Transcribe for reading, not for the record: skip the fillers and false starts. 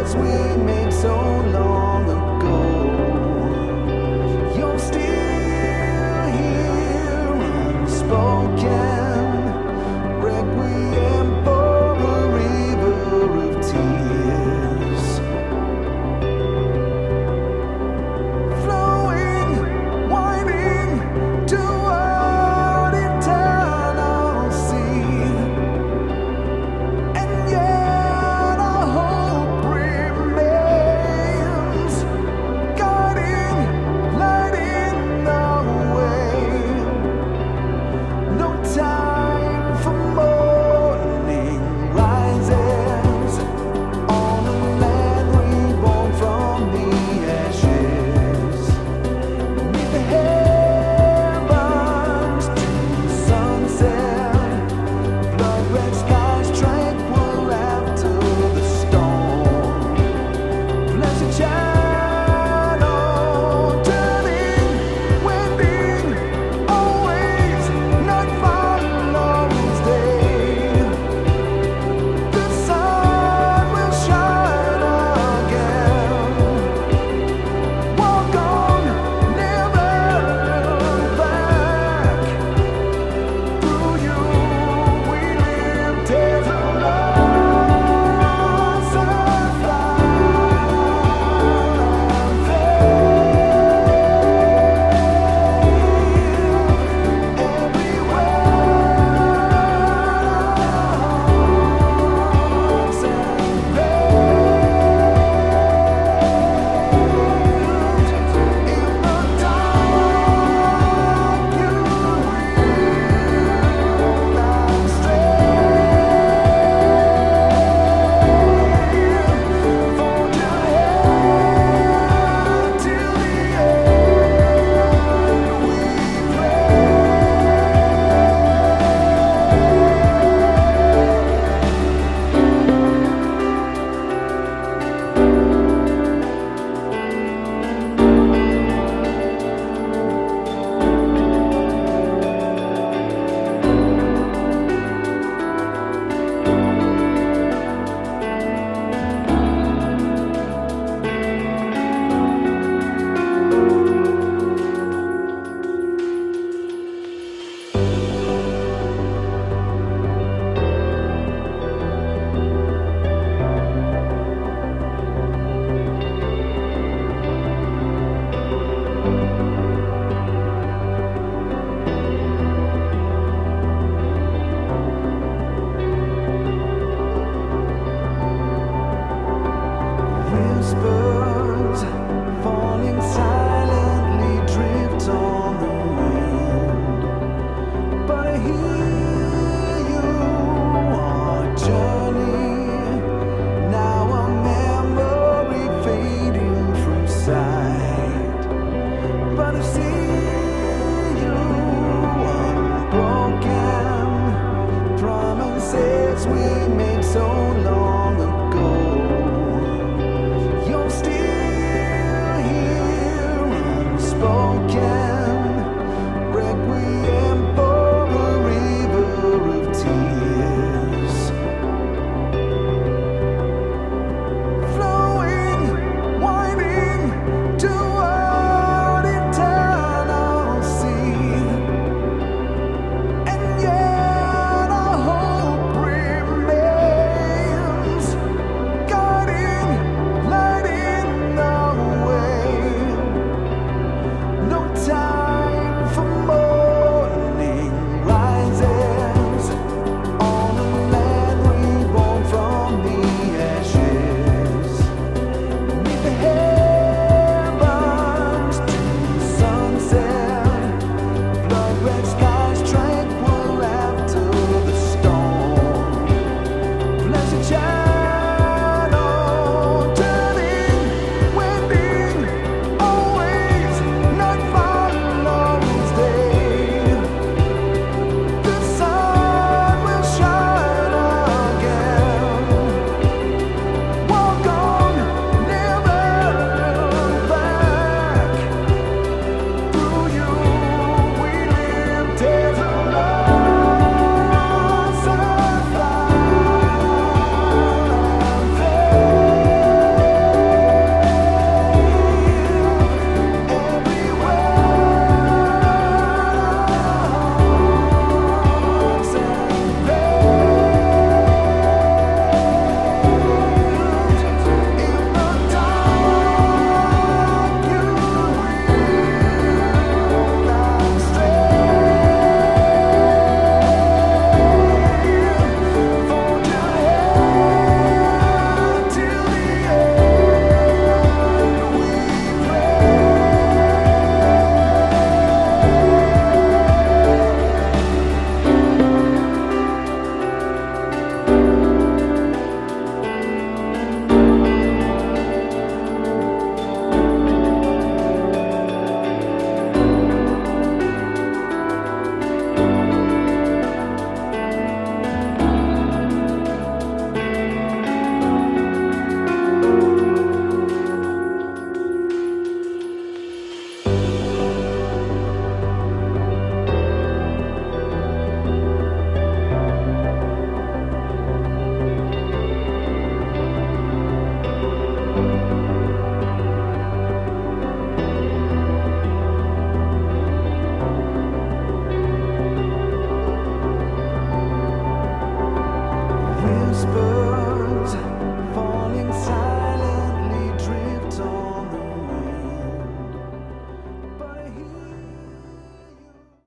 promises we made so long ago. You're still here, unspoken, requiem for a river of tears, flowing, winding toward eternal sea. And yet our hope remains, guiding, lighting the way. No time for morning rises on a land reborn from the ashes. Beneath the heavens to sunset, blood-red skies tranquil after the storm. Blessed shadow turning, wending, always night follows day. The sun will shine again. Walk on, never look back. Through you we live, tales of loss and whispers falling silently drift on the wind. But I hear you, our journey, now a memory fading from sight. But I see you unbroken, promises we made so long ago. You're still here, unspoken, requiem for a river of tears, flowing, winding toward eternal sea. And yet our hope remains, guiding, lighting the way. No time whisper